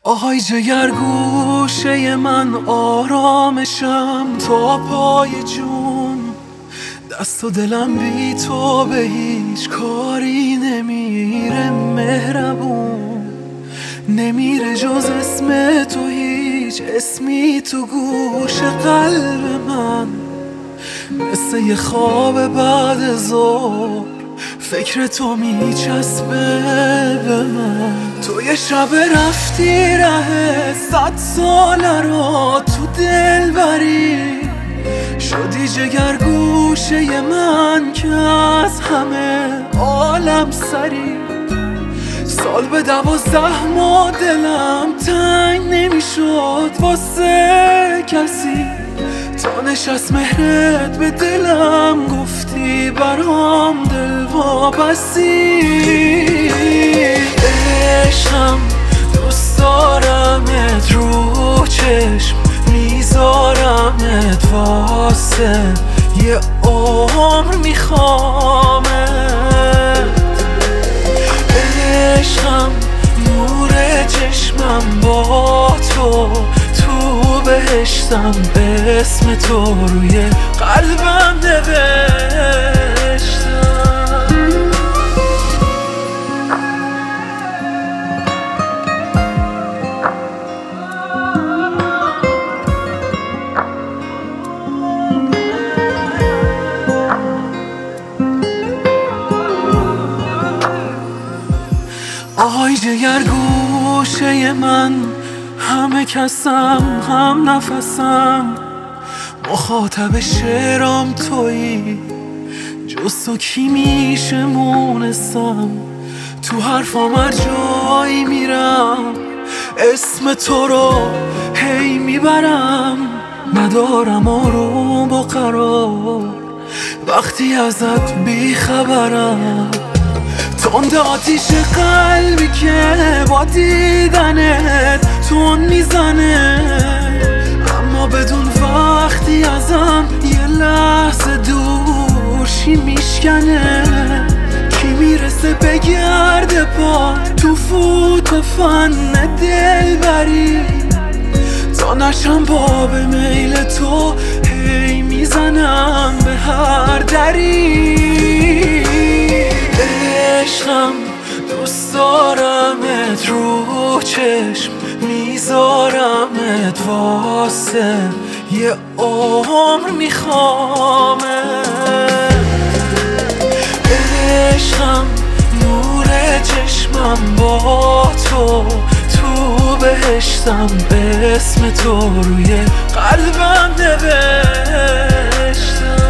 آهای جگر گوشه من آرامشم تا پای جون، دست و دلم بی تو به هیچ کاری نمیره. مهربون نمیره جز اسم تو، هیچ اسمی تو گوش قلب من. مثل یه خواب بعد ظهر فکر تو میچسبه به من. تو یه شب رفتی ره 100 ساله رو تو دل بری، شدی جگر گوشه من که از همه عالم سری. سال به 12 ماه دلم تنگ نمیشد واسه کسی، تا نشست مهرت به دلم گفتی برام دل وابستی. عشقم دوست دارمت، رو چشم میذارمت، واسه یه عمر میخوامت. عشقم نور چشمم با تو بهشتم، اسم تو روی قلبم نوشتم. آهای جگر گوشه من، همه کسم هم نفسم، مخاطب شعرام تویی، جز تو کی میشه مونسم. تو حرفام هر جایی میرم اسم تو رو هی میبرم، ندارم آروم و قرار وقتی ازت بیخبرم. تند آتیش قلبی که با دیدنت تون میزنه، اما بدون وقتی ازم یه لحظه دورشی میشکنه. کی میرسه بگرده پا تو فوت و فن دل بری، تا نشم باب میل تو هی میزنم به هر دری. عشقم دوست دارمت، رو چشم میذارمت، واسه یه عمر میخوامت. عشقم نور چشمم با تو بهشتم، اسم تو روی قلبم نوشتم.